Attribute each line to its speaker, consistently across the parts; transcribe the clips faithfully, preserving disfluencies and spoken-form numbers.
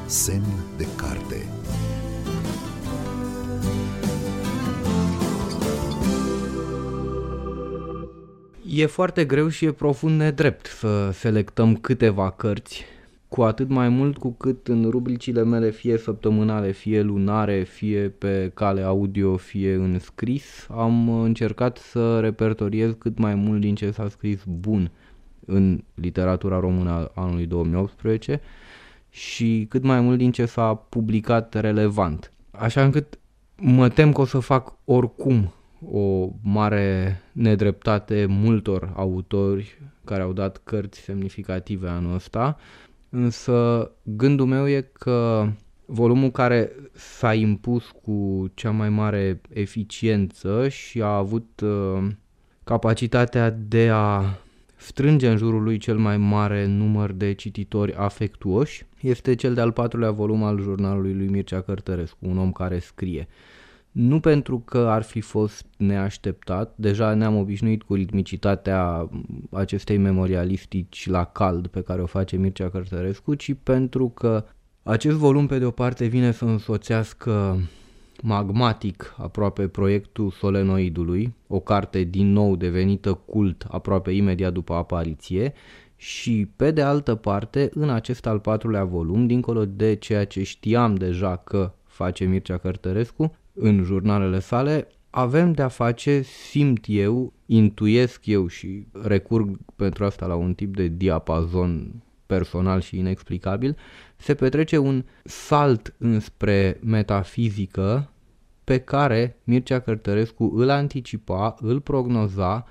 Speaker 1: Semn de carte.
Speaker 2: E foarte greu și e profund nedrept să selectăm câteva cărți, cu atât mai mult cu cât în rubricile mele, fie săptămânale, fie lunare, fie pe cale audio, fie în scris, am încercat să repertoriez cât mai mult din ce s-a scris bun în literatura română a anului două mii optsprezece și cât mai mult din ce s-a publicat relevant. Așa încât mă tem că o să fac oricum o mare nedreptate multor autori care au dat cărți semnificative anul ăsta, însă gândul meu e că volumul care s-a impus cu cea mai mare eficiență și a avut uh, capacitatea de a strânge în jurul lui cel mai mare număr de cititori afectuoși este cel de-al patrulea volum al jurnalului lui Mircea Cărtărescu, Un om care scrie. Nu pentru că ar fi fost neașteptat, deja ne-am obișnuit cu ritmicitatea acestei memorialistici la cald pe care o face Mircea Cărtărescu, ci pentru că acest volum pe de o parte vine să însoțească magmatic aproape proiectul Solenoidului, o carte din nou devenită cult aproape imediat după apariție, și pe de altă parte în acest al patrulea volum, dincolo de ceea ce știam deja că face Mircea Cărtărescu în jurnalele sale, avem de-a face, simt eu, intuiesc eu și recurg pentru asta la un tip de diapazon personal și inexplicabil, se petrece un salt înspre metafizică pe care Mircea Cărtărescu îl anticipa, îl prognoza,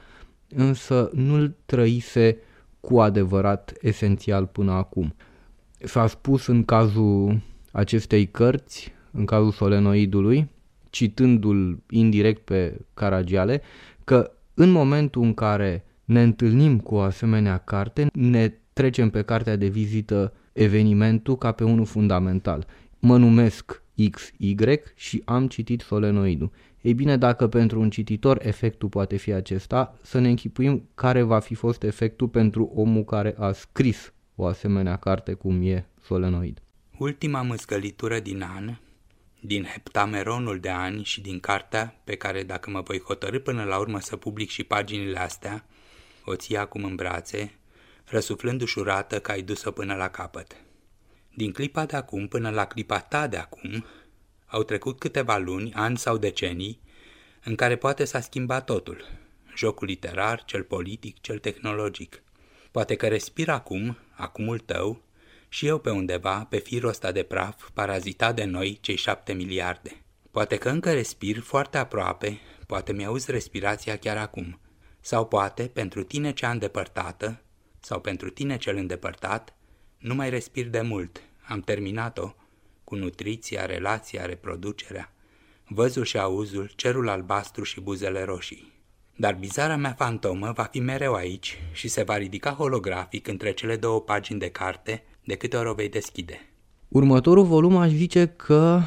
Speaker 2: însă nu-l trăise cu adevărat esențial până acum. S-a spus în cazul acestei cărți, în cazul Solenoidului, citându-l indirect pe Caragiale, că în momentul în care ne întâlnim cu o asemenea carte, ne trecem pe cartea de vizită evenimentul ca pe unul fundamental. Mă numesc X Y și am citit Solenoidul. Ei bine, dacă pentru un cititor efectul poate fi acesta, să ne închipuim care va fi fost efectul pentru omul care a scris o asemenea carte cum e Solenoid.
Speaker 3: Ultima măscălitură din an, din heptameronul de ani și din cartea pe care, dacă mă voi hotărî până la urmă să public și paginile astea, o ții acum în brațe, răsuflând ușurată că ai dus-o până la capăt. Din clipa de acum până la clipa ta de acum, au trecut câteva luni, ani sau decenii, în care poate s-a schimbat totul, jocul literar, cel politic, cel tehnologic. Poate că respir acum, acumul tău, și eu pe undeva, pe firul ăsta de praf, parazitat de noi, cei șapte miliarde. Poate că încă respir foarte aproape, poate mi-auzi respirația chiar acum. Sau poate, pentru tine cea îndepărtată, sau pentru tine cel îndepărtat, nu mai respir de mult, am terminat-o, cu nutriția, relația, reproducerea, văzul și auzul, cerul albastru și buzele roșii. Dar bizara mea fantomă va fi mereu aici și se va ridica holografic între cele două pagini de carte de câte ori o vei deschide.
Speaker 2: Următorul volum aș zice că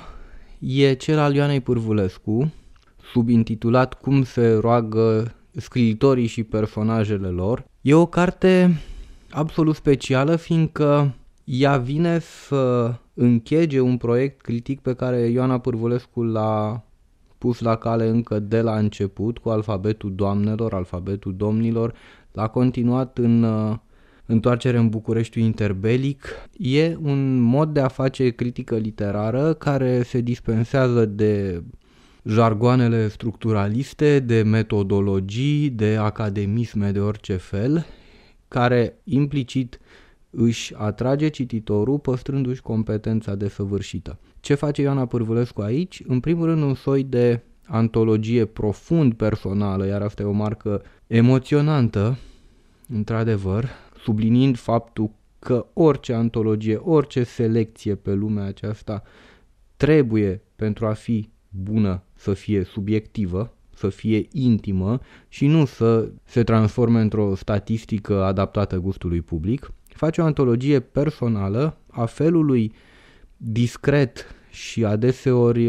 Speaker 2: e cel al Ioanei Pârvulescu, subintitulat Cum se roagă scriitorii și personajele lor. E o carte absolut specială, fiindcă ea vine să închege un proiect critic pe care Ioana Pârvulescu l-a pus la cale încă de la început, cu alfabetul doamnelor, alfabetul domnilor, l-a continuat în uh, Întoarcere în Bucureștiul interbelic. E un mod de a face critică literară care se dispensează de jargoanele structuraliste, de metodologii, de academisme de orice fel, care implicit își atrage cititorul păstrându-și competența desăvârșită. Ce face Ioana Pârvulescu aici? În primul rând un soi de antologie profund personală, iar asta e o marcă emoționantă, într-adevăr, subliniind faptul că orice antologie, orice selecție pe lumea aceasta trebuie, pentru a fi bună, să fie subiectivă, să fie intimă și nu să se transforme într-o statistică adaptată gustului public. Face o antologie personală a felului discret și adeseori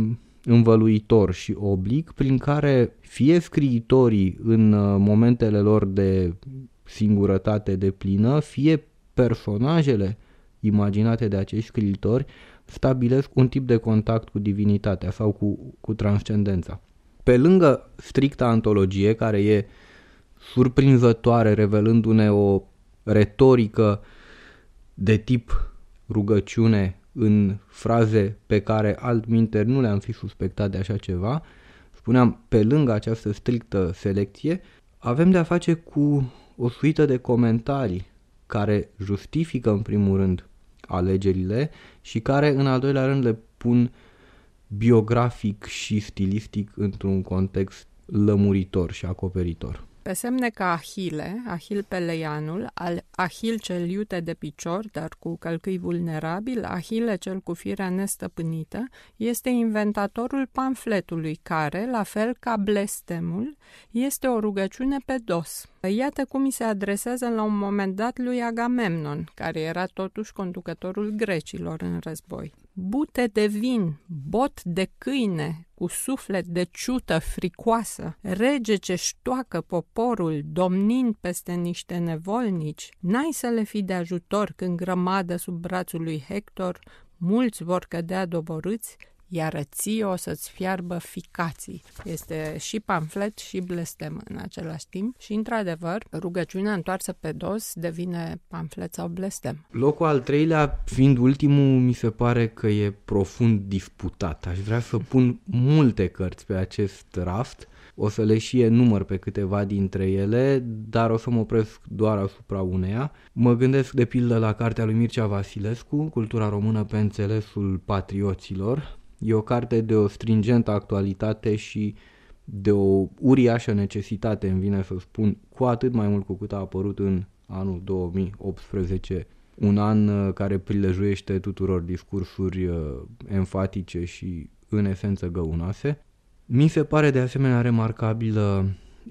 Speaker 2: învăluitor și oblic prin care fie scriitorii în momentele lor de singurătate deplină, fie personajele imaginate de acești scriitori stabilesc un tip de contact cu divinitatea sau cu, cu transcendența. Pe lângă stricta antologie, care e surprinzătoare, revelându-ne o retorică de tip rugăciune în fraze pe care altminteri nu le-am fi suspectat de așa ceva, spuneam, pe lângă această strictă selecție, avem de-a face cu o suită de comentarii care justifică în primul rând alegerile și care în al doilea rând le pun biografic și stilistic într-un context lămuritor și acoperitor.
Speaker 1: Pe semne ca Ahile, Ahil Peleianul, al Ahil cel iute de picior, dar cu călcâi vulnerabil, Ahile cel cu firea nestăpânită, este inventatorul pamfletului care, la fel ca blestemul, este o rugăciune pe dos. Iată cum îi se adresează la un moment dat lui Agamemnon, care era totuși conducătorul grecilor în război. Bute de vin, bot de câine, cu suflet de ciută fricoasă, rege ce ștoacă poporul, domnind peste niște nevolnici, n-ai să le fi de ajutor când grămadă sub brațul lui Hector, mulți vor cădea doborâți, iar ție o să-ți fiarbă ficații. Este și pamflet și blestem în același timp și, într-adevăr, rugăciunea întoarsă pe dos devine pamflet sau blestem.
Speaker 2: Locul al treilea, fiind ultimul, mi se pare că e profund disputat. Aș vrea să pun multe cărți pe acest raft, o să le și enumăr pe câteva dintre ele, dar o să mă opresc doar asupra uneia. Mă gândesc de pildă la cartea lui Mircea Vasilescu, Cultura română pe înțelesul patrioților. E o carte de o stringentă actualitate și de o uriașă necesitate, îmi vine să spun, cu atât mai mult cu cât a apărut în anul două mii optsprezece, un an care prilejuiește tuturor discursuri enfatice și în esență găunoase. Mi se pare de asemenea remarcabilă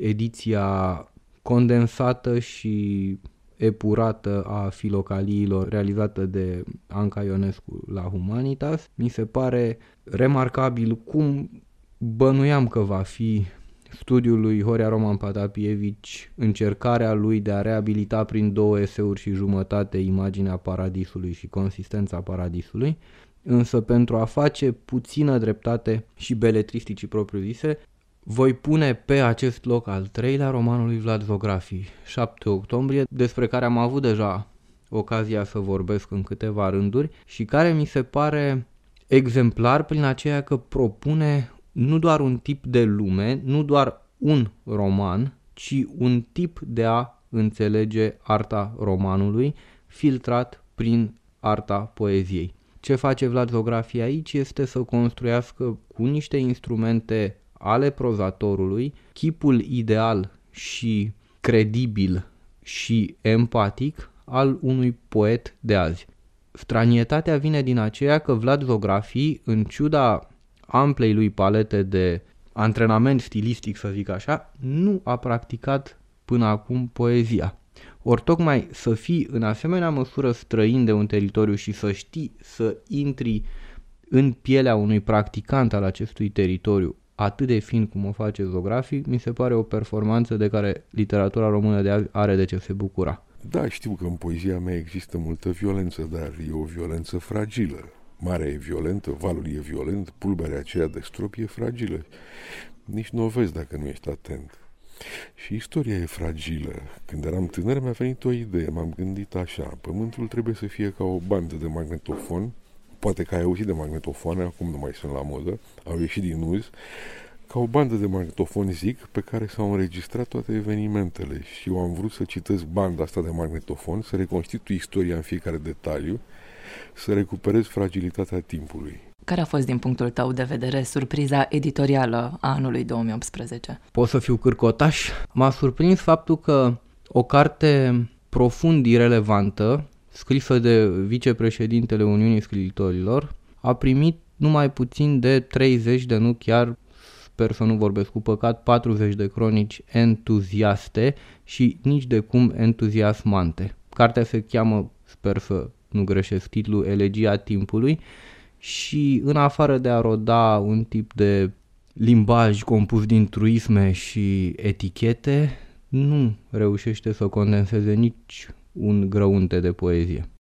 Speaker 2: ediția condensată și epurată a filocaliilor realizată de Anca Ionescu la Humanitas. Mi se pare remarcabil cum bănuiam că va fi studiul lui Horia Roman Patapievici, încercarea lui de a reabilita prin două eseuri și jumătate imaginea paradisului și consistența paradisului, însă pentru a face puțină dreptate și beletristicii propriu-zise, voi pune pe acest loc al treilea romanul lui Vlad Zografi, șapte octombrie, despre care am avut deja ocazia să vorbesc în câteva rânduri și care mi se pare exemplar prin aceea că propune nu doar un tip de lume, nu doar un roman, ci un tip de a înțelege arta romanului, filtrat prin arta poeziei. Ce face Vlad Zografi aici este să construiască cu niște instrumente ale prozatorului chipul ideal și credibil și empatic al unui poet de azi. Stranietatea vine din aceea că Vlad Zografi, în ciuda amplei lui palete de antrenament stilistic, să zic așa, nu a practicat până acum poezia. Ori tocmai să fii în asemenea măsură străin de un teritoriu și să știi să intri în pielea unui practicant al acestui teritoriu atât de fin cum o face Zografi, mi se pare o performanță de care literatura română de azi are de ce se bucura.
Speaker 4: Da, știu că în poezia mea există multă violență, dar e o violență fragilă. Marea e violentă, valul e violent, pulberea aceea de strop e fragilă. Nici nu o vezi dacă nu ești atent. Și istoria e fragilă. Când eram tânăr mi-a venit o idee, m-am gândit așa: pământul trebuie să fie ca o bandă de magnetofon. Poate că ai auzit de magnetofoane, acum nu mai sunt la modă, au ieșit din uz, ca o bandă de magnetofon, zic, pe care s-au înregistrat toate evenimentele și eu am vrut să citesc banda asta de magnetofon, să reconstitui istoria în fiecare detaliu, să recuperez fragilitatea timpului.
Speaker 5: Care a fost, din punctul tău de vedere, surpriza editorială a anului două mii optsprezece?
Speaker 2: Pot să fiu cârcotaș? M-a surprins faptul că o carte profund irelevantă, scrisă de vicepreședintele Uniunii Scriitorilor, a primit numai puțin de treizeci, de nu chiar, sper să nu vorbesc cu păcat, patruzeci de cronici entuziaste și nici de cum entuziasmante. Cartea se cheamă, sper să nu greșesc titlul, Elegia timpului și în afară de a roda un tip de limbaj compus din truisme și etichete, nu reușește să condenseze nici un grăunte de poezie.